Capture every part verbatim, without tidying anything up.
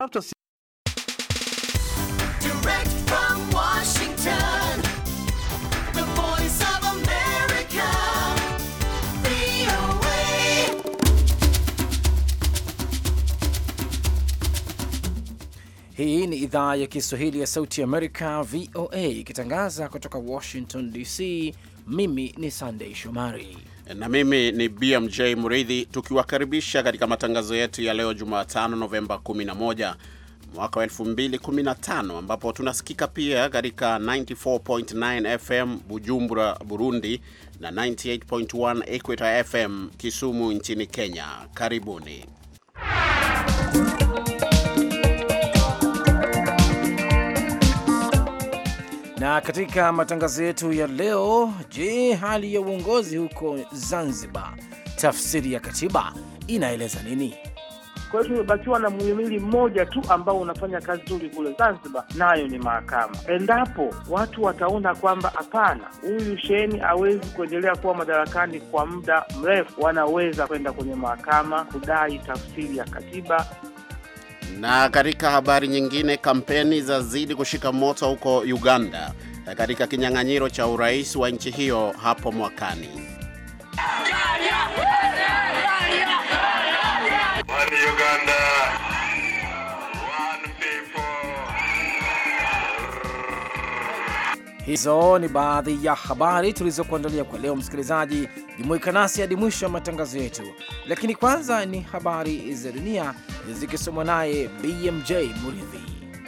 Direct from Washington, the voice of America, V O A. Hii ni idhaa ya Kiswahili ya Sauti ya Amerika, V O A, ikitangaza kutoka Washington D C. Mimi ni Sunday Shomari na mimi ni B M J Muridhi, tukiwakaribisha katika matangazo yetu ya leo Jumatano Novemba kumi na moja mwaka wa elfu mbili kumi na tano, ambapo tunasikika pia katika tisini na nne nukta tisa F M Bujumbura, Burundi, na tisini na nane nukta moja Equator F M Kisumu nchini Kenya. Karibuni. Na katika matangazo yetu ya leo, je, hali ya uongozi huko Zanzibar, tafsiri ya katiba inaeleza nini? Kwa hiyo tumebakiwa na muhimili mmoja tu ambao unafanya kazi nzuri kule Zanzibar, nayo ni mahakama. Endapo watu wataona kwamba hapana, huyu Shein hawezi kuendelea kuwa madarakani kwa muda mrefu, wanaweza kwenda kwenye mahakama kudai tafsiri ya katiba. Na katika habari nyingine, kampeni za zidi kushika moto huko Uganda katika kinyang'anyiro cha urais wa nchi hiyo hapo mwakani. One Uganda, one people. Hizo ni baadhi ya habari tulizokuandalia kwa leo. Msikilizaji, jumuika nasi hadi mwisho wa matangazo yetu, lakini kwanza ni habari za dunia zikisomwa naye B M J Muridhi.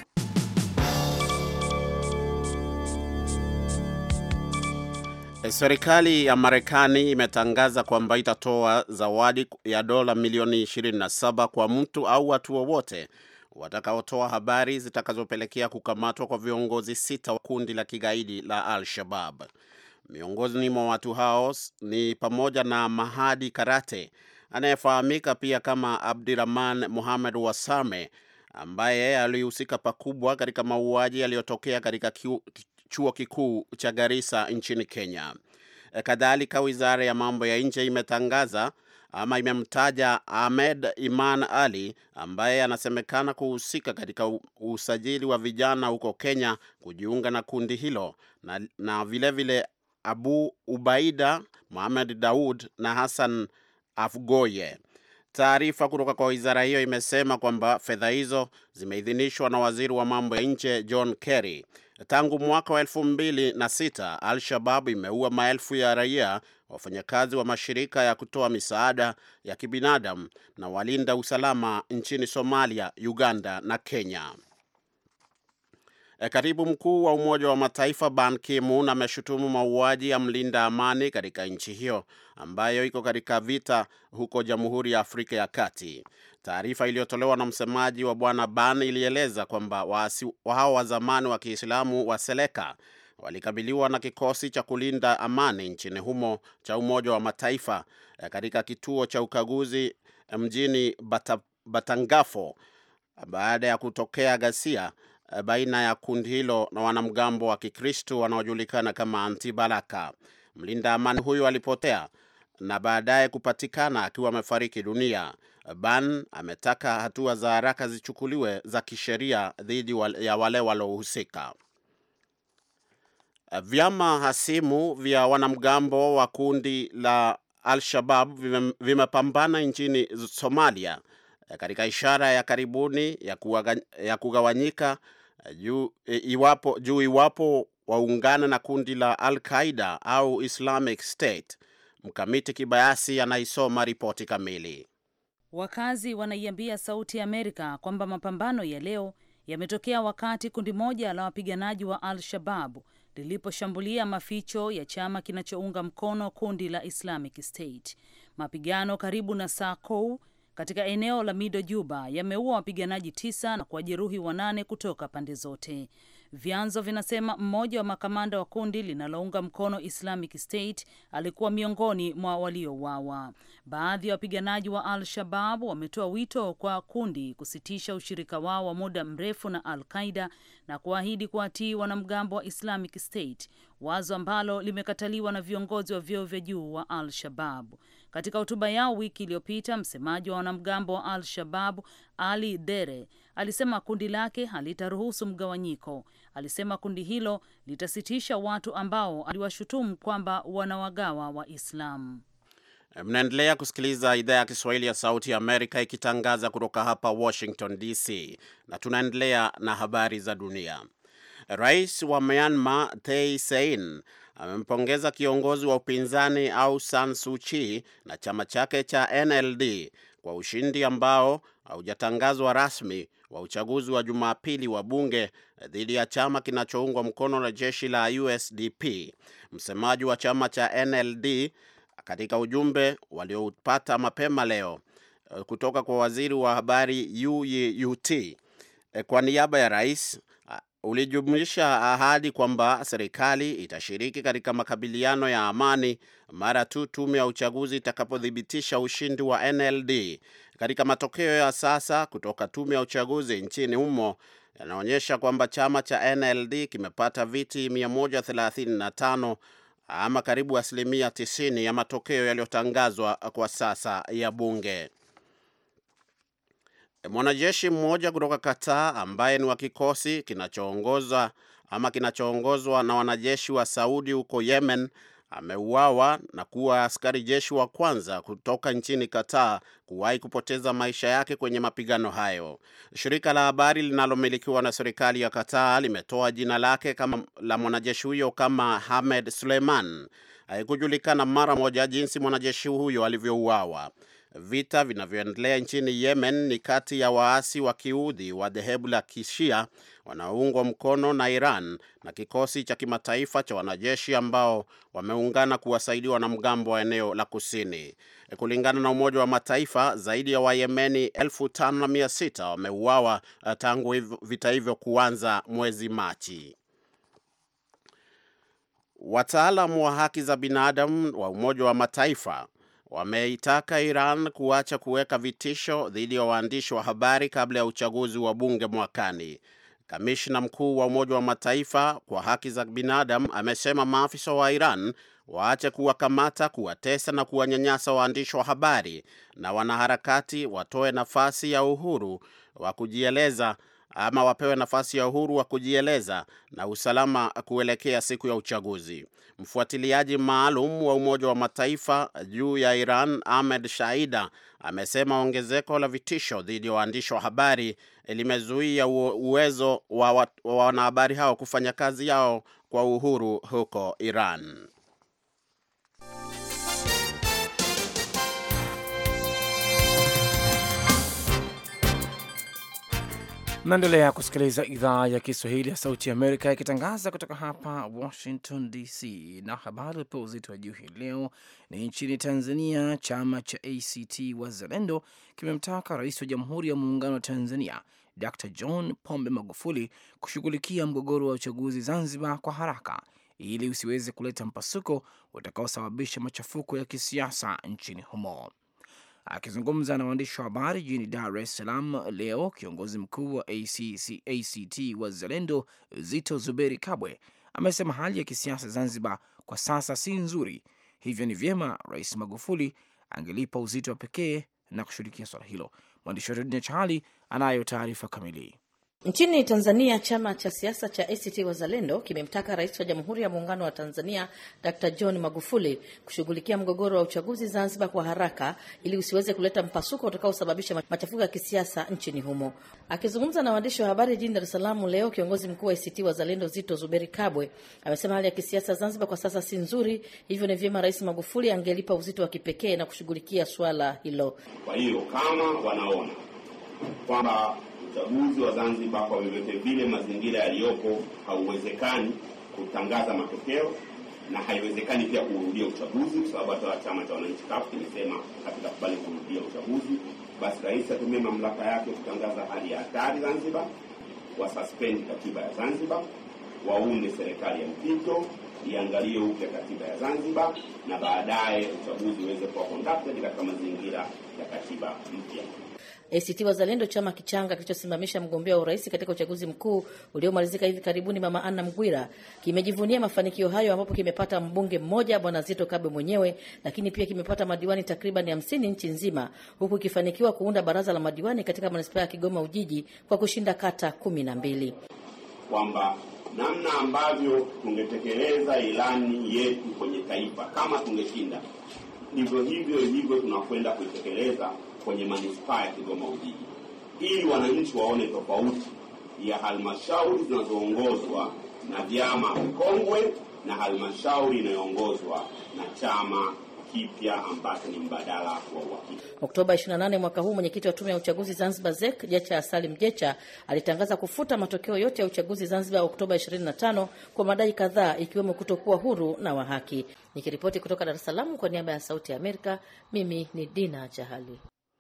Serikali ya Marekani imetangaza kwamba itatoa zawadi ya dola milioni ishirini na saba kwa mtu au watu wowote watakaotoa habari zitakazopelekea kukamatwa kwa viongozi sita wa kundi la kigaidi la Al-Shabaab. Miongoni mwa watu hao ni pamoja na Mahadi Karate, anayefahamika pia kama Abdirahman Mohamed Wasame, ambaye alihusika pakubwa katika mauaji yaliyotokea katika chuo kikuu cha Garissa nchini Kenya. Kadhalika, wizara ya mambo ya nje imetangaza ama imemtaja Ahmed Iman Ali, ambaye anasemekana kuhusika katika usajili wa vijana huko Kenya kujiunga na kundi hilo, na, na vile vile Abu Ubaida Mohamed Daud na Hassan Afgoye. Taarifa kutoka kwa wizara hiyo imesema kwamba fedha hizo zimeidhinishwa na waziri wa mambo ya nje John Kerry. Tangu mwaka wa elfu mbili na sita, Al-Shabaab imeua maelfu ya raia, wafanyakazi wa mashirika ya kutoa misaada ya kibinadamu na walinda usalama nchini Somalia, Uganda na Kenya. E, katibu mkuu wa Umoja wa Mataifa Ban Ki-moon ameshutumu mauaji ya mlinda amani katika nchi hiyo ambayo iko katika vita huko Jamhuri ya Afrika ya Kati. Taarifa iliyotolewa na msemaji wa Bwana Ban ilieleza kwamba waasi hao wa zamani wa Kiislamu wa Seleka walikabiliwa na kikosi cha kulinda amani nchini humo cha Umoja wa Mataifa katika kituo cha ukaguzi mjini Bata, Batangafo baada ya kutokea ghasia baina ya kundi hilo na wanamgambo wa Kikristo wanaojulikana kama Anti-Balaka. Mlinda amani huyo alipotea na baadaye kupatikana akiwa amefariki dunia. Ban ametaka hatua za haraka zichukuliwe za kisheria dhidi ya wale walohusika. Vyama hasimu vya wanamgambo wa kundi la Al-Shabaab vimepambana nchini Somalia katika ishara ya karibuni ya, ya kugawanyika juu iwapo, juu iwapo waungana na kundi la Al-Qaeda au Islamic State. Mkamiti Kibayasi anaisoma ripoti kamili. Wakazi wanaiambia Sauti ya Amerika kwamba mapambano ya leo yametokea wakati kundi moja la wapiganaji wa Al-Shabaab liliposhambulia maficho ya chama kinachounga mkono kundi la Islamic State. Mapigano karibu na Sakou katika eneo la Mido Juba yameua wapiganaji tisa na kuwajeruhi wanane kutoka pande zote. Vyanzo vinasema mmoja wa makamanda wa kundi linalounga mkono Islamic State alikuwa miongoni mwa waliouawa. Baadhi ya wapiganaji wa Al-Shabaab wametoa wito kwa kundi kusitisha ushirika wao wa muda mrefu na Al-Qaeda na kuahidi kuwatii wanamgambo wa Islamic State, wazo ambalo limekataliwa na viongozi wa vyeo vya juu wa Al-Shabaab. Katika hotuba yao wiki iliyopita, msemaji wa wanamgambo wa Al-Shabaab Ali Dere alisema kundi lake halitaruhusu mgawanyiko. Alisema kundi hilo litasitisha watu ambao aliwashutumu kwamba wanawagawa Waislamu. Mnaendelea kusikiliza idhaa ya Kiswahili ya Sauti ya Amerika ikitangaza kutoka hapa Washington D C, na tunaendelea na habari za dunia. Rais wa Myanmar Thein Sein amempongeza kiongozi wa upinzani Aung San Suu Kyi na chama chake cha N L D kwa ushindi ambao haujatangazwa rasmi wa uchaguzi wa Jumapili wa bunge dhidi ya chama kinachoungwa mkono na jeshi la U S D P. Msemaji wa chama cha N L D katika ujumbe walioupata mapema leo kutoka kwa waziri wa habari U U T kwa niaba ya rais, ulijumuisha ahadi kwamba serikali itashiriki katika makabiliano ya amani mara tu tume ya uchaguzi itakapothibitisha ushindi wa N L D. Katika matokeo ya sasa kutoka tume ya uchaguzi nchini humo yanaonyesha kwamba chama cha N L D kimepata viti mia moja thelathini na tano, ama karibu asilimia tisini ya matokeo yaliyotangazwa kwa sasa ya bunge. Mwanajeshi mmoja kutoka Qatar ambaye ni wa kikosi kinachoongoza ama kinachoongozwa na wanajeshi wa Saudi huko Yemen ameuawa na kuwa askari jeshi wa kwanza kutoka nchini Qatar kuwahi kupoteza maisha yake kwenye mapigano hayo. Shirika la habari linalomilikiwa na serikali ya Qatar limetoa jina lake kama la mwanajeshi huyo kama Hamed Suleiman. Haikujulikana mara moja jinsi mwanajeshi huyo alivyouawa. Vita vinavyoendelea nchini Yemen ni kati ya waasi wa Kiudhi wa dhehebu la Kishia wanaoungwa mkono na Iran na kikosi cha kimataifa cha wanajeshi ambao wameungana kuwasaidia wanamgambo wa eneo la kusini. Kulingana na Umoja wa Mataifa, zaidi ya Wayemeni elfu tano na mia sita wameuawa tangu vita hivyo kuanza mwezi Machi. Wataalamu wa haki za binadamu wa Umoja wa Mataifa wameitaka Iran kuacha kuweka vitisho dhidi ya waandishi wa habari kabla ya uchaguzi wa bunge mwakani. Kamishna mkuu wa Umoja wa Mataifa kwa haki za binadamu amesema maafisa wa Iran waache kuwakamata, kuwatesa na kuwanyanyasa waandishi wa habari na wanaharakati, watoe nafasi ya uhuru wa kujieleza ama wapewe nafasi ya uhuru wa kujieleza na usalama kuelekea siku ya uchaguzi. Mfuatiliaji maalum wa Umoja wa Mataifa juu ya Iran, Ahmed Shaida, amesema ongezeko la vitisho dhidi ya waandishi wa habari limezuia uwezo wa wanahabari hao kufanya kazi yao kwa uhuru huko Iran. Naendelea kusikiliza idhaa ya Kiswahili ya Sauti ya Amerika ikitangaza kutoka hapa Washington D C. Na habari iliyopewa uzito wa juu hii leo ni nchini Tanzania. Chama cha A C T Wazalendo kimemtaka Rais wa Jamhuri ya Muungano wa Tanzania Doctor John Pombe Magufuli kushughulikia mgogoro wa uchaguzi Zanzibar kwa haraka ili usiweze kuleta mpasuko utakaosababisha machafuko ya kisiasa nchini humo. Akizungumza na waandishi wa habari jijini Dar es Salaam leo, kiongozi mkuu wa A C T Wazalendo Zito Zuberi Kabwe amesema hali ya kisiasa Zanzibar kwa sasa si nzuri, hivyo ni vyema Rais Magufuli angelipa uzito wa pekee na kushughulikia swala hilo. Mwandishi wa Redio Chahali anayo taarifa kamili. Nchini Tanzania, chama cha siasa cha A C T Wazalendo kimemtaka Rais wa Jamhuri ya Muungano wa Tanzania Doctor John Magufuli kushughulikia mgogoro wa uchaguzi Zanzibar kwa haraka ili usiweze kuleta mpasuko utakaosababisha machafuko ya kisiasa nchini humo. Akizungumza na waandishi wa habari jijini Dar es Salaam leo, kiongozi mkuu wa A C T Wazalendo Zito Zuberi Kabwe amesema hali ya kisiasa Zanzibar kwa sasa si nzuri, hivyo ni vyema Rais Magufuli angelipa uzito wa kipekee na kushughulikia swala hilo. Kwa hiyo kama wanaona kwamba uchaguzi wa Zanzibar kwa vyovyote vile mazingira yaliyopo hauwezekani kutangaza matokeo na haiwezekani pia kurudia uchaguzi, kwa sababu hata chama cha wananchi kafu kimesema hatutakubali kurudia uchaguzi, basi rais atumie mamlaka yake kutangaza hali ya hatari Zanzibar, wa suspend katiba ya Zanzibar, waunde serikali ya mpito, iangalie upya katiba ya Zanzibar na baadaye uchaguzi uweze kuwa conducted katika mazingira ya katiba mpya. A C T Wazalendo, chama kichanga kilichosimamisha mgombea wa urais katika uchaguzi mkuu uliomalizika hivi karibuni, Mama Anna Mghwira, kimejivunia mafanikio hayo, ambapo kimepata mbunge mmoja, Bwana Zito Kabwe mwenyewe, lakini pia kimepata madiwani takriban hamsini nchi nzima, huku kifanikiwa kuunda baraza la madiwani katika manispaa ya Kigoma Ujiji kwa kushinda kata kumi na mbili. Kwamba namna ambavyo tungetekeleza ilani yetu kwenye taifa kama tungeshinda, ndivyo hivyo hivyo tunakwenda kuitekeleza kwenye manispaa ya Kigoma Ujiji, ili wananchi waone tofauti ya halmashauri zinazoongozwa na vyama vikongwe na halmashauri inayoongozwa na chama kipya ambacho ni mbadala wa uhakika. Oktoba ishirini na nane mwaka huu, mwenyekiti wa tume ya uchaguzi Zanzibar Z E C Jecha Salim Jecha alitangaza kufuta matokeo yote ya uchaguzi Zanzibar Oktoba ishirini na tano kwa madai kadhaa, ikiwemo kutokuwa huru na wa haki. Nikiripoti kutoka Dar es Salaam kwa niaba ya Sauti ya Amerika, mimi ni Dina Chahali.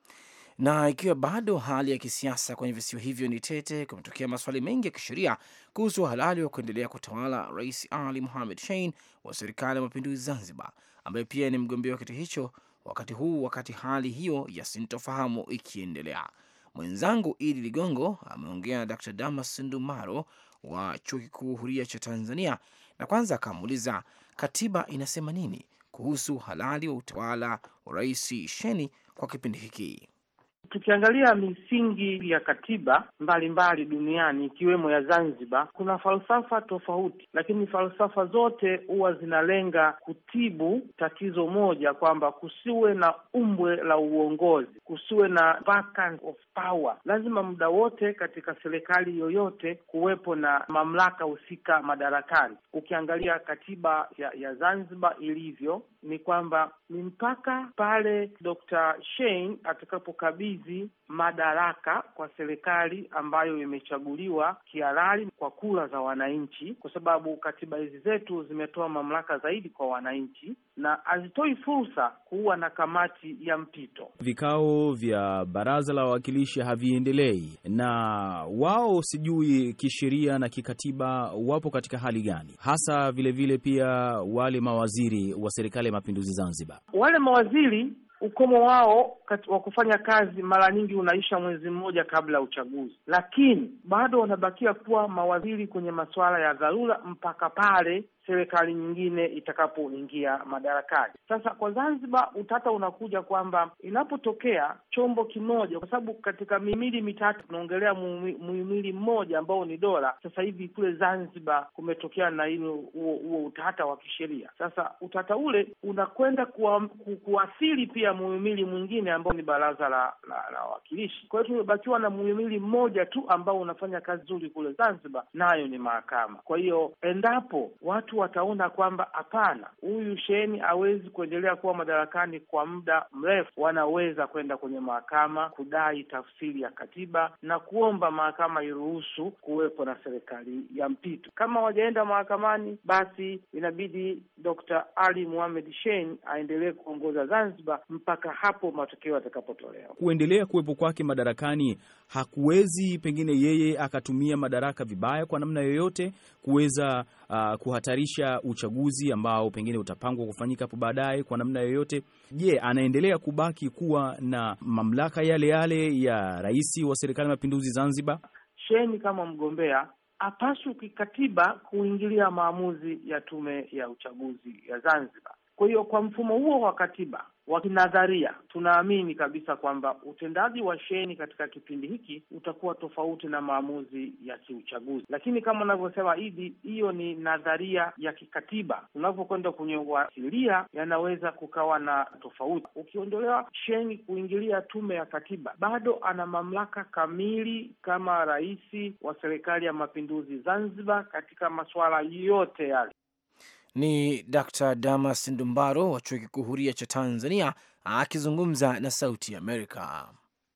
Na ikiwa bado hali ya kisiasa kwenye visiwa hivyo ni tete, kumetokea maswali mengi ya kisheria kuhusu uhalali wa kuendelea kutawala Rais Ali Mohamed Shein wa Serikali ya Mapinduzi Zanzibar, ambaye pia ni mgombea wa kiti hicho wakati huu, wakati hali hiyo ya sintofahamu ikiendelea. Mwenzangu Idi Ligongo ameongea na Daktari Damas Ndumaro wa Chuo Kikuu Huria cha Tanzania, na kwanza akamuuliza katiba inasema nini kuhusu halali wa utawala wa Rais Shein kwa kipindi hiki. Tukiangalia misingi ya katiba mbalimbali duniani ikiwemo ya Zanzibar, kuna falsafa tofauti, lakini falsafa zote huwa zinalenga kutibu tatizo moja, kwamba kusiwe na umbwe la uongozi, kusiwe na vacant of power. Lazima muda wote katika serikali yoyote kuwepo na mamlaka husika madarakani. Ukiangalia katiba ya, ya Zanzibar ilivyo, ni kwamba ni mpaka pale Dokta Shein atakapokabidhi madaraka kwa serikali ambayo imechaguliwa kihalali kwa kura za wananchi, kwa sababu katiba hizi zetu zimetoa mamlaka zaidi kwa wananchi na hazitoi fursa kuwa na kamati ya mpito. Vikao vya baraza la wawakilishi haviendelei, na wao sijui kisheria na kikatiba wapo katika hali gani hasa. Vile vile pia wale mawaziri wa Serikali ya Mapinduzi Zanzibar, wale mawaziri ukomo wao wa kufanya kazi mara nyingi unaisha mwezi mmoja kabla ya uchaguzi, lakini bado wanabakia kuwa mawaziri kwenye masuala ya dharura mpaka pale serikali nyingine itakapoingia madarakani. Sasa kwa Zanzibar utata unakuja kwamba inapotokea chombo kimoja, kwa sababu katika mihimili mitatu tunaongelea muhimili mmoja ambao ni dola. Sasa hivi kule Zanzibar kumetokea na hilo huo utata wa kisheria. Sasa utata ule unakwenda kuwa, ku, kuathiri pia muhimili mwingine ambao ni baraza la la, la wawakilishi. Kwa hiyo tumebakiwa na muhimili mmoja tu ambao unafanya kazi nzuri kule Zanzibar, nayo ni mahakama. Kwa hiyo endapo watu wataona kwamba hapana, huyu Shein hawezi kuendelea kuwa madarakani kwa muda mrefu, wanaweza kwenda kwenye mahakama kudai tafsiri ya katiba na kuomba mahakama iruhusu kuwepo na serikali ya mpito. Kama wajaenda mahakamani, basi inabidi Dokta Ali Mohamed Shein aendelee kuongoza Zanzibar mpaka hapo matokeo yatakapotolewa. Kuendelea kuwepo kwake madarakani hakuwezi pengine yeye akatumia madaraka vibaya kwa namna yoyote kuweza uh, kuhatarisha uchaguzi ambao pengine utapangwa kufanyika hapo baadaye kwa namna yoyote. Je, anaendelea kubaki kuwa na mamlaka yale yale ya rais wa Serikali ya Mapinduzi Zanzibar? Shein kama mgombea hapaswi kikatiba kuingilia maamuzi ya tume ya uchaguzi ya Zanzibar. Kwa hiyo kwa mfumo huo wa katiba wa kinadharia, tunaamini kabisa kwamba utendaji wa Shein katika kipindi hiki utakuwa tofauti na maamuzi ya kiuchaguzi. Lakini kama unavyosema Idi, hiyo ni nadharia ya kikatiba. Unapokwenda kwenye uasilia, yanaweza kukawa na tofauti. Ukiondolewa Shein kuingilia tume ya katiba, bado ana mamlaka kamili kama rais wa Serikali ya Mapinduzi Zanzibar katika masuala yote yale. Ni Daktari Damas Ndumbaro wa Chuo Kikuu Huria cha Tanzania akizungumza na Sauti ya Amerika.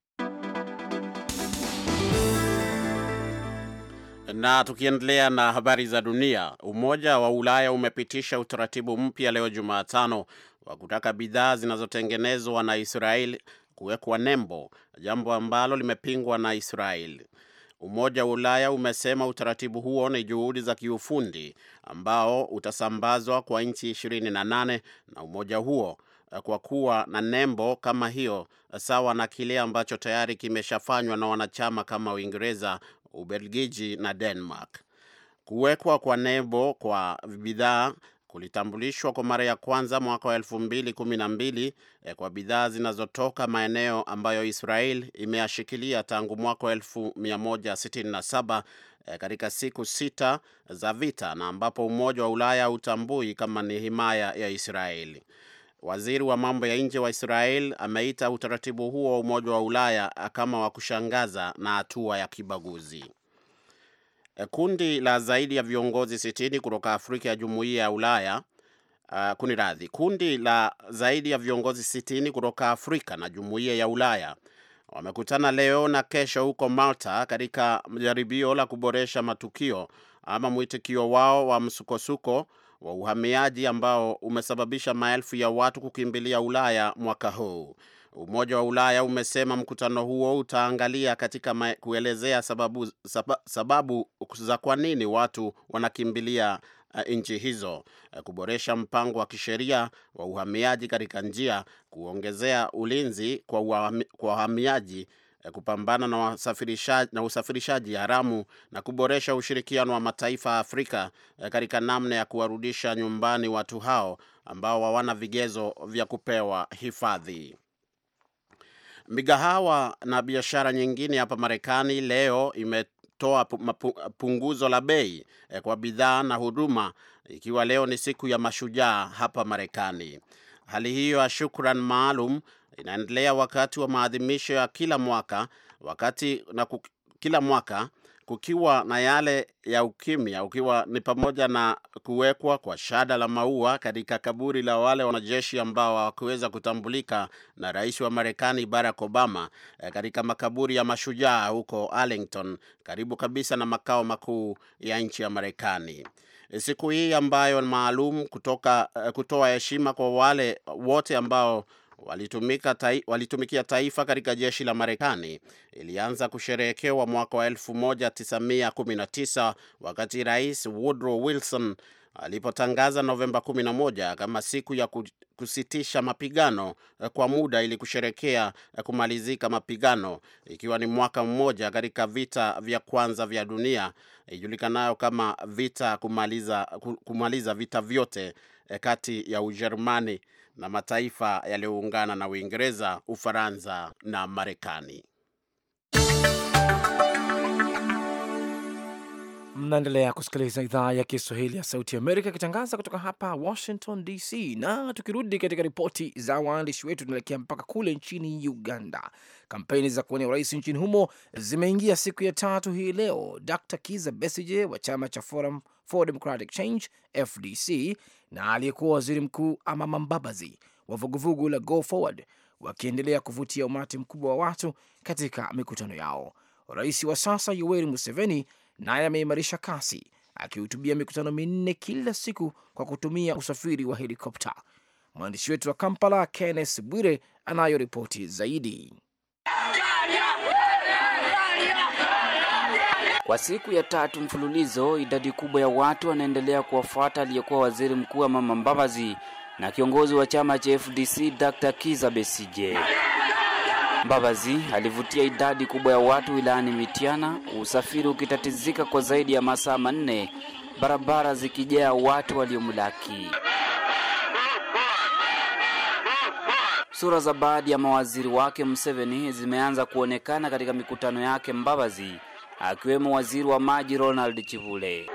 Na tukiendelea na habari za dunia, Umoja wa Ulaya umepitisha utaratibu mpya leo Jumatano wa kutaka bidhaa zinazotengenezwa na Israel kuwekwa nembo, jambo ambalo limepingwa na Israel. Umoja wa Ulaya umesema utaratibu huo ni juhudi za kiufundi ambao utasambazwa kwa nchi ishirini na nane, na umoja huo kwa kuwa na nembo kama hiyo, sawa na kile ambacho tayari kimeshafanywa na wanachama kama Uingereza, Ubelgiji na Denmark. Kuwekwa kwa nembo kwa bidhaa kulitambulishwa kwa mara ya kwanza mwaka wa elfu mbili kumi na mbili eh, kwa bidhaa zinazotoka maeneo ambayo Israel imeashikilia tangu mwaka wa elfu moja mia sitini na saba eh, katika siku sita za vita, na ambapo Umoja wa Ulaya utambui kama ni himaya ya Israeli. Waziri wa mambo ya nje wa Israel ameita utaratibu huo wa Umoja wa Ulaya kama wa kushangaza na hatua ya kibaguzi. Kundi la zaidi ya viongozi sitini kutoka Afrika ya Jumuiya ya Ulaya uh, kuniradhi, kundi la zaidi ya viongozi sitini kutoka Afrika na Jumuiya ya Ulaya wamekutana leo na kesho huko Malta katika jaribio la kuboresha matukio ama mwitikio wao wa msukosuko wa uhamiaji ambao umesababisha maelfu ya watu kukimbilia Ulaya mwaka huu. Umoja wa Ulaya umesema mkutano huo utaangalia katika ma- kuelezea sababu, sab- sababu za kwa nini watu wanakimbilia uh, nchi hizo, uh, kuboresha mpango wa kisheria wa uhamiaji katika njia, kuongezea ulinzi kwa uhami, kwa wahamiaji, uh, kupambana na usafirishaji na usafirishaji haramu, na kuboresha ushirikiano wa mataifa ya Afrika uh, katika namna ya kuwarudisha nyumbani watu hao ambao hawana vigezo vya kupewa hifadhi. Migahawa na biashara nyingine hapa Marekani leo imetoa punguzo la bei kwa bidhaa na huduma, ikiwa leo ni siku ya mashujaa hapa Marekani. Hali hiyo ya shukrani maalum inaendelea wakati wa maadhimisho ya kila mwaka, wakati na kuk, kila mwaka kukiwa na yale ya ukimya, ukiwa ni pamoja na kuwekwa kwa shada la maua katika kaburi la wale wanajeshi ambao hawakuweza kutambulika na rais wa Marekani Barack Obama katika makaburi ya mashujaa huko Arlington, karibu kabisa na makao makuu ya nchi ya Marekani. Siku hii ambayo ni maalum kutoka kutoa heshima kwa wale wote ambao walitumika tai, walitumikia taifa katika jeshi la Marekani ilianza kusherehekewa mwaka wa elfu moja tisa mia kumi na tisa wakati Rais Woodrow Wilson alipotangaza Novemba kumi na moja kama siku ya kusitisha mapigano kwa muda ili kusherehekea kumalizika mapigano, ikiwa ni mwaka mmoja katika vita vya kwanza vya dunia ijulikanayo kama vita kumaliza kumaliza vita vyote kati ya Ujerumani na mataifa yaliyoungana na Uingereza, Ufaransa na Marekani. Mnaendelea kusikiliza idhaa ya Kiswahili ya Sauti ya Amerika ikitangaza kutoka hapa Washington D C. Na tukirudi katika ripoti za waandishi wetu, tunaelekea mpaka kule nchini Uganda. Kampeni za kuwania urais nchini humo zimeingia siku ya tatu hii leo. Doctor Kizza Besigye wa chama cha Forum for Democratic Change F D C na aliyekuwa waziri mkuu Amama Mbabazi wa vuguvugu la Go Forward wakiendelea kuvutia umati mkubwa wa watu katika mikutano yao. Rais wa sasa Yoweri Museveni naye ameimarisha kasi akihutubia mikutano minne kila siku kwa kutumia usafiri wa helikopta. Mwandishi wetu wa Kampala Kenneth Bwire anayo ripoti zaidi. Kwa siku ya tatu mfululizo, idadi kubwa ya watu wanaendelea kuwafuata aliyekuwa waziri mkuu Amama Mbabazi na kiongozi wa chama cha F D C Doctor Kizza Besigye. Mbabazi alivutia idadi kubwa ya watu wilayani Mityana, usafiri ukitatizika kwa zaidi ya masaa manne, barabara zikijaa watu waliomlaki. Sura za baadhi ya mawaziri wake Museveni zimeanza kuonekana katika mikutano yake Mbabazi, akiwemo waziri wa maji Ronald Chivule.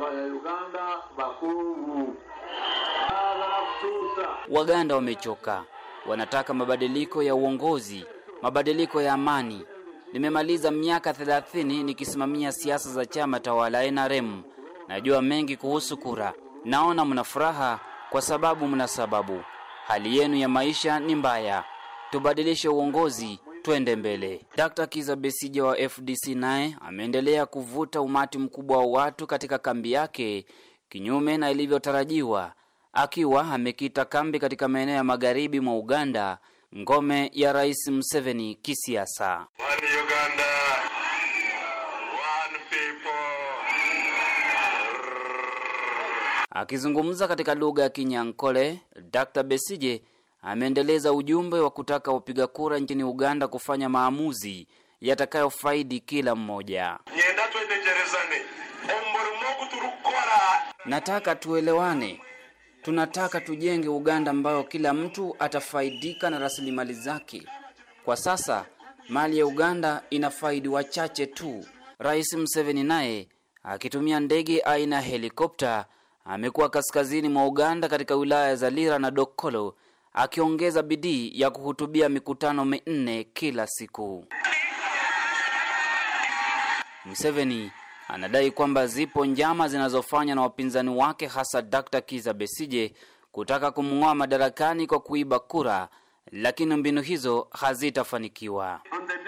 Waganda wamechoka, wanataka mabadiliko ya uongozi, mabadiliko ya amani. Nimemaliza miaka thelathini nikisimamia siasa za chama tawala N R M. Najua mengi kuhusu kura. Naona mna furaha kwa sababu mna sababu. Hali yenu ya maisha ni mbaya. Tubadilishe uongozi, twende mbele. Doctor Kizza Besigye wa F D C naye ameendelea kuvuta umati mkubwa wa watu katika kambi yake, kinyume na ilivyotarajiwa, akiwa amekita kambi katika maeneo ya magharibi mwa Uganda, ngome ya Rais Museveni kisiasa. One Uganda, one people. Akizungumza katika lugha ya Kinyankole, Doctor Besigye ameendeleza ujumbe wa kutaka wapiga kura nchini Uganda kufanya maamuzi yatakayofaidi kila mmoja. Nataka tuelewane. Tunataka tujenge Uganda ambayo kila mtu atafaidika na rasilimali zake. Kwa sasa mali ya Uganda inafaidi wachache tu. Rais Museveni naye akitumia ndege aina ya helikopta amekuwa kaskazini mwa Uganda katika wilaya za Lira na Dokolo, akiongeza bidii ya kuhutubia mikutano minne kila siku. Museveni anadai kwamba zipo njama zinazofanywa na wapinzani wake, hasa Doctor Kizza Besigye, kutaka kumng'oa madarakani kwa kuiba kura, lakini mbinu hizo hazitafanikiwa.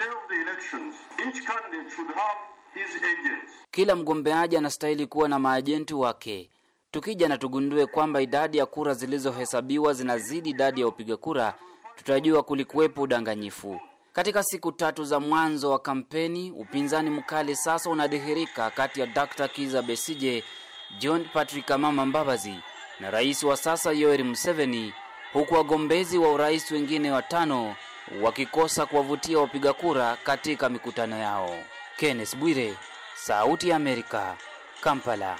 Kila mgombeaji anastahili kuwa na maajenti wake. Tukija na tugundue kwamba idadi ya kura zilizohesabiwa zinazidi idadi ya upiga kura, tutajua kulikuwepo udanganyifu. Katika siku tatu za mwanzo wa kampeni, upinzani mkali sasa unadhihirika kati ya Doctor Kizza Besigye, John Patrick Amama Mbabazi na rais wa sasa Yoweri Museveni, huku wagombezi wa urais wengine watano wakikosa kuwavutia wapiga kura katika mikutano yao. Kenneth Bwire, Sauti ya Amerika, Kampala.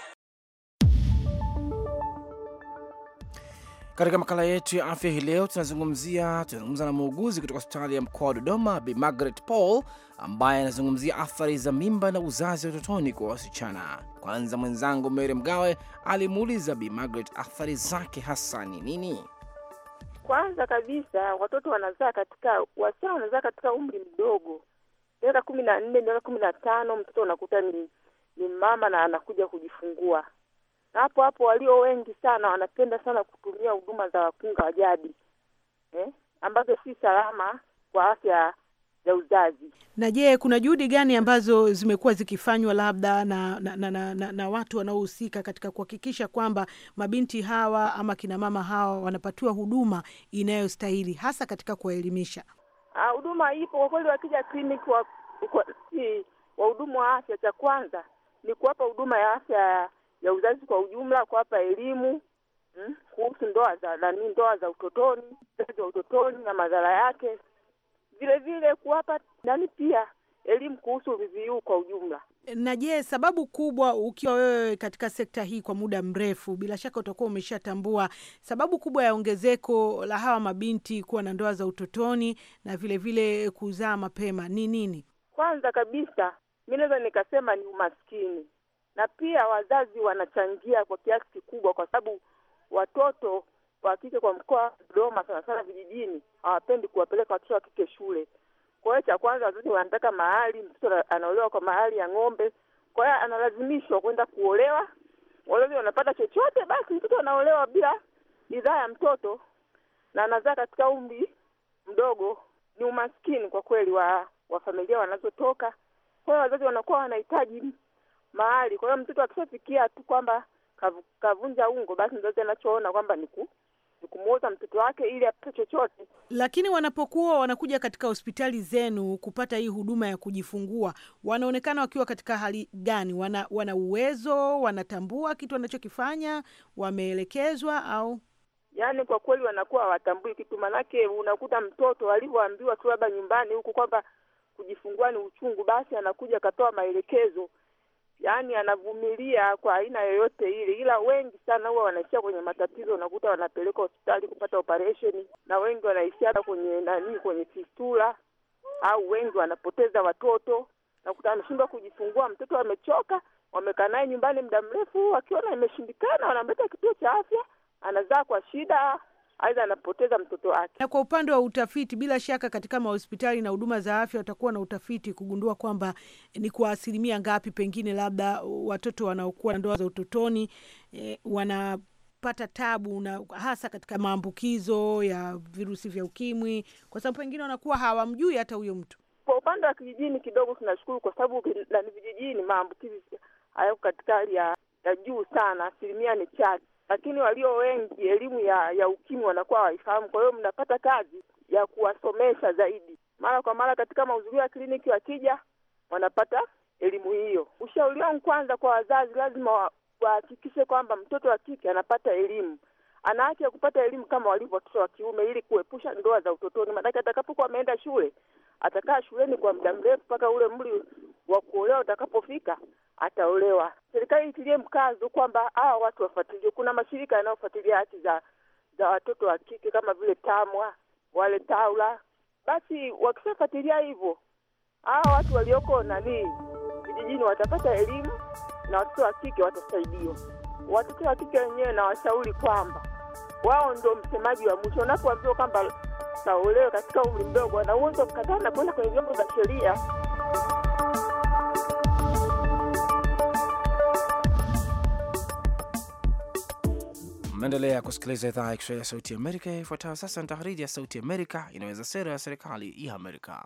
Katika makala yetu ya afya hii leo tunazungumzia tunazungumza na muuguzi kutoka hospitali ya mkoa wa Dodoma, Bi Margaret Paul, ambaye anazungumzia athari za mimba na uzazi wa utotoni kwa wasichana. Kwanza mwenzangu Mary Mgawe alimuuliza Bi Margaret athari zake hasa ni nini. Kwanza kabisa, watoto wanazaa katika wasichana wanazaa katika umri mdogo. Miaka kumi na nne, miaka kumi na tano mtoto unakuta ni ni mama na anakuja kujifungua. Na hapo hapo walio wengi sana wanapenda sana kutumia huduma za wakunga wa jadi. Eh? Ambazo si salama kwa afya ya uzazi. Na je, kuna juhudi gani ambazo zimekuwa zikifanywa labda na na, na, na, na, na watu wanaohusika katika kuhakikisha kwamba mabinti hawa ama kina mama hawa wanapatiwa huduma inayostahili, hasa katika kuwaelimisha? Ah, huduma ipo kwa kweli. Wakija kliniki wa si wahudumu wa afya, cha kwanza ni kuwapa huduma ya afya ya uzazi kwa ujumla, kuwapa elimu hmm, kuhusu ndoa za nani ndoa za utotoni, uzazi wa utotoni na madhara yake. Vile vile kuwapa nani pia elimu kuhusu V V U kwa ujumla. Na je, sababu kubwa, ukiwa wewe katika sekta hii kwa muda mrefu, bila shaka utakuwa umeshatambua sababu kubwa ya ongezeko la hawa mabinti kuwa na ndoa za utotoni na vile vile kuzaa mapema ni nini? Kwanza kabisa, mimi naweza nikasema ni umaskini. Na pia wazazi wanachangia kwa kiasi kikubwa, kwa sababu watoto wa kike kwa mkoa wa Dodoma sana sana vijijini hawapendi kuwapeleka watoto wa kike shule. Kwa hiyo cha kwanza, wazazi wanataka mahali, mtoto anaolewa kwa mahali ya ng'ombe. Kwa hiyo analazimishwa kwenda kuolewa. Wazazi wanapata chochote, basi mtoto anaolewa bila bidhaa ya mtoto na anazaa katika umri mdogo. Ni umaskini kwa kweli wa wa familia wanazotoka. Kwa hiyo wazazi wanakuwa wanahitaji mahali. Kwa hiyo mtoto akishafikia tu kwamba kavu, kavunja ungo, basi mzazi anachoona kwamba ni ku kumuoza mtoto wake ili apate chochote. Lakini wanapokuwa wanakuja katika hospitali zenu kupata hii huduma ya kujifungua, wanaonekana wakiwa katika hali gani? Wana wana uwezo, wanatambua kitu wanachokifanya, wameelekezwa au? Yaani kwa kweli wanakuwa hawatambui kitu, manake unakuta mtoto alivyoambiwa tu labda nyumbani huko kwamba kujifungua ni uchungu, basi anakuja katoa maelekezo. Yaani anavumilia kwa aina yoyote ile, ila wengi sana huwa wanaishia kwenye matatizo. Unakuta wanapeleka hospitali kupata operation, na wengi wanaishia kwenye nani kwenye fistula, au wengi wanapoteza watoto. Nakuta ameshindwa kujifungua, mtoto amechoka, wamekaa naye nyumbani muda mrefu, akiona imeshindikana wanamleta kituo cha afya, anazaa kwa shida, aidha anapoteza mtoto wake. Na kwa upande wa utafiti, bila shaka katika mahospitali na huduma za afya watakuwa na utafiti kugundua kwamba ni kwa asilimia ngapi pengine labda watoto wanaokuwa na ndoa za utotoni eh, wanapata tabu, na hasa katika maambukizo ya virusi vya ukimwi, kwa sababu pengine wanakuwa hawamjui hata huyo mtu. Kwa upande wa kijijini kidogo tunashukuru, kwa sababu ndani vijijini maambukizi hayo katika hali ya, ya juu sana, asilimia ni chache. Lakini walio wengi elimu ya ya ukimwi wanakuwa hawaifahamu. Kwa hiyo mnapata kazi ya kuwasomesha zaidi. Mara kwa mara katika mahudhurio ya kliniki wakija wanapata elimu hiyo. Ushauri wangu kwanza kwa wazazi, lazima wahakikishe kwamba mtoto wa kike anapata elimu. ana haki ya kupata elimu kama walivyo watoto wa kiume, ili kuepusha ndoa za utotoni. Maana atakapokuwa ameenda shule, atakaa shuleni kwa muda mrefu mpaka ule umri wa kuolewa utakapofika, ataolewa. Serikali itilie mkazo kwamba hao watu wafuatilie. Kuna mashirika yanayofuatilia haki za za watoto wa kike kama vile TAMWA, wale TAWLA. Basi wakifuatilia hivyo, hao watu walioko nani vijijini watapata elimu na watoto wa kike watasaidiwa. Watoto wa kike wenyewe na washauri kwamba wao ndio msemaji wa mwisho. Unapoambiwa kwamba taolewe katika umri mdogo, na uwezo kukataa na kwenda kwenye vyombo vya sheria. Mnaendelea kusikiliza idhaa ya Kiswahili ya Sauti ya Amerika. Ifuatayo sasa ni tahariri ya Sauti ya Amerika inaweza sera ya serikali ya Amerika.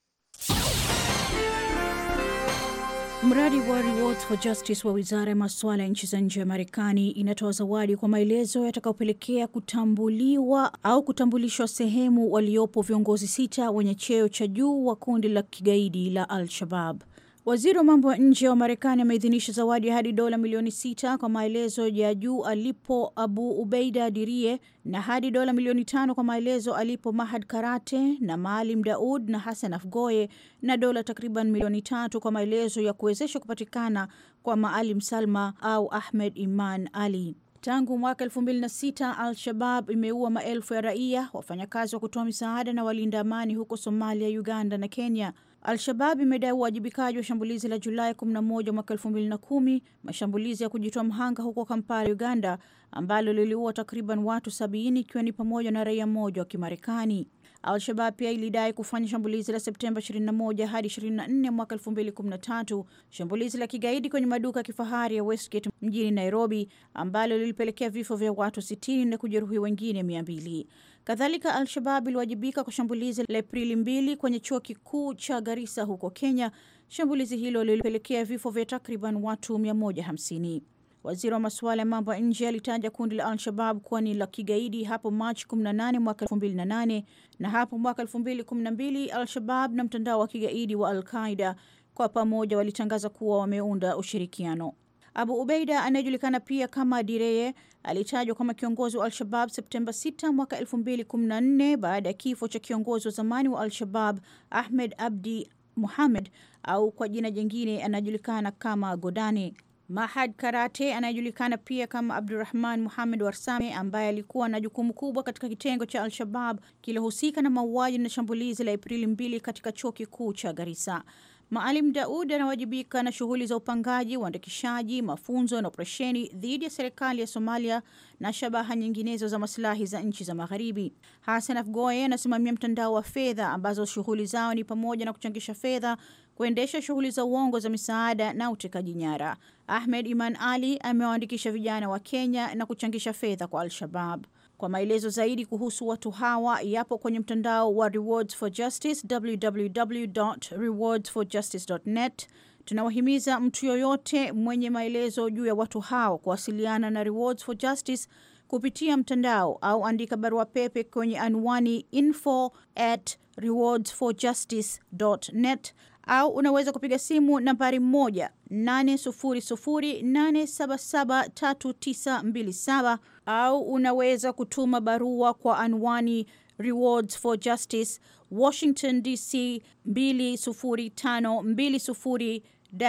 Mradi wa Rewards for Justice wa Wizara ya Masuala ya Nchi za Nje ya Marekani inatoa zawadi kwa maelezo yatakayopelekea kutambuliwa au kutambulishwa sehemu waliopo viongozi sita wenye cheo cha juu wa kundi la kigaidi la Al-Shabaab. Waziri wa mambo ya nje wa Marekani ameidhinisha zawadi hadi dola milioni sita kwa maelezo ya juu alipo Abu Ubaida Dirie, na hadi dola milioni tano kwa maelezo alipo Mahad Karate na Maalim Daud na Hassan Afgoye, na dola takriban milioni tatu kwa maelezo ya kuwezesha kupatikana kwa Maalim Salma au Ahmed Iman Ali. Tangu mwaka elfu mbili na sita, Al-Shabaab imeua maelfu ya raia, wafanyakazi wa kutoa misaada na walinda amani huko Somalia, Uganda na Kenya. Al-Shabaab imedai uwajibikaji wa shambulizi la Julai kumi na moja mwaka elfu mbili na kumi, mashambulizi ya kujitoa mhanga huko Kampala, Uganda, ambalo liliua takriban watu sabini ikiwa ni pamoja na raia mmoja wa Kimarekani. Al-Shabaab pia ilidai kufanya shambulizi la Septemba ishirini na moja hadi ishirini na nne mwaka elfu mbili kumi na tatu, shambulizi la kigaidi kwenye maduka ya kifahari ya Westgate mjini Nairobi, ambalo lilipelekea vifo vya watu sitini na kujeruhi wengine mia mbili. Kadhalika, Al-Shabaab iliwajibika kwa shambulizi la Aprili mbili kwenye chuo kikuu cha Garissa huko Kenya. Shambulizi hilo lilipelekea vifo vya takriban watu mia moja hamsini. Waziri wa masuala ya mambo ya nje alitaja kundi la Al-Shabaab kuwa ni la kigaidi hapo Machi kumi na nane mwaka elfu mbili na nane, na hapo mwaka elfu mbili kumi na mbili Al-Shabaab na mtandao wa kigaidi wa Al-Qaeda kwa pamoja walitangaza kuwa wameunda ushirikiano. Abu Ubaida anayejulikana pia kama Direye alitajwa kama kiongozi wa Al-Shabaab Septemba sita mwaka elfu mbili kumi na nne baada ya kifo cha kiongozi wa zamani wa Al-Shabaab Ahmed Abdi Muhammad, au kwa jina jingine anajulikana kama Godani. Mahad Karate anayejulikana pia kama Abdurrahman Muhammad Warsame, ambaye alikuwa na jukumu kubwa katika kitengo cha Al-Shabaab kilohusika na mauaji na shambulizi la Aprili mbili katika chuo kikuu cha Garissa. Maalim Daud anawajibika na shughuli za upangaji, uandikishaji, mafunzo na operesheni dhidi ya serikali ya Somalia na shabaha nyinginezo za maslahi za nchi za Magharibi. Hassan Afgoye anasimamia mtandao wa fedha ambazo shughuli zao ni pamoja na kuchangisha fedha, kuendesha shughuli za uongo za misaada na utekaji nyara. Ahmed Iman Ali amewaandikisha vijana wa Kenya na kuchangisha fedha kwa Al-Shabaab. Kwa maelezo zaidi kuhusu watu hawa yapo kwenye mtandao wa Rewards for Justice, w w w dot rewards for justice dot net. Tunawahimiza mtu yoyote mwenye maelezo juu ya watu hao kuwasiliana na Rewards for Justice kupitia mtandao au andika barua pepe kwenye anwani info at rewards for justice dot net, au unaweza kupiga simu nambari moja nane sufuri sufuri nane saba saba tatu tisa mbili saba, au unaweza kutuma barua kwa anwani Rewards for Justice, Washington D C mbili sufuri tano mbili sufuri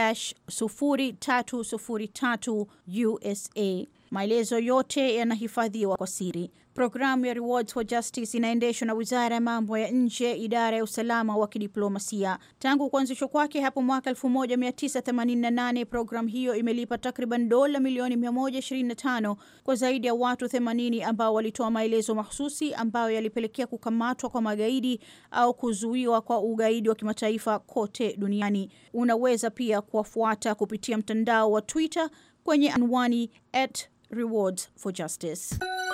sufuri tatu sufuri tatu U S A. Maelezo yote yanahifadhiwa kwa siri. Programu ya Rewards for Justice inaendeshwa na Wizara ya Mambo ya Nje, Idara ya Usalama wa Kidiplomasia. Tangu kuanzishwa kwake hapo mwaka elfu moja mia tisa themanini na nane, programu hiyo imelipa takriban dola milioni mia moja ishirini na tano kwa zaidi ya watu themanini ambao walitoa maelezo mahususi ambayo yalipelekea kukamatwa kwa magaidi au kuzuiwa kwa ugaidi wa kimataifa kote duniani. Unaweza pia kuwafuata kupitia mtandao wa Twitter kwenye anwani at Rewards for Justice.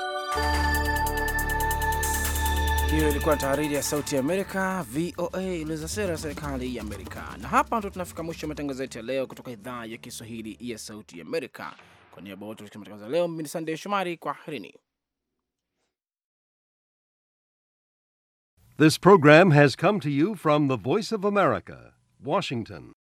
Hiyo ilikuwa tahariri ya Sauti ya Amerika, V O A, ilieleza sera ya serikali ya Amerika. Na hapa ndo tunafika mwisho wa matangazo yetu ya leo kutoka idhaa ya Kiswahili ya Sauti ya Amerika. Kwa niaba wote wa matangazo ya leo, mimi ni Sunday Shomari, kwa herini. This program has come to you from the Voice of America, Washington.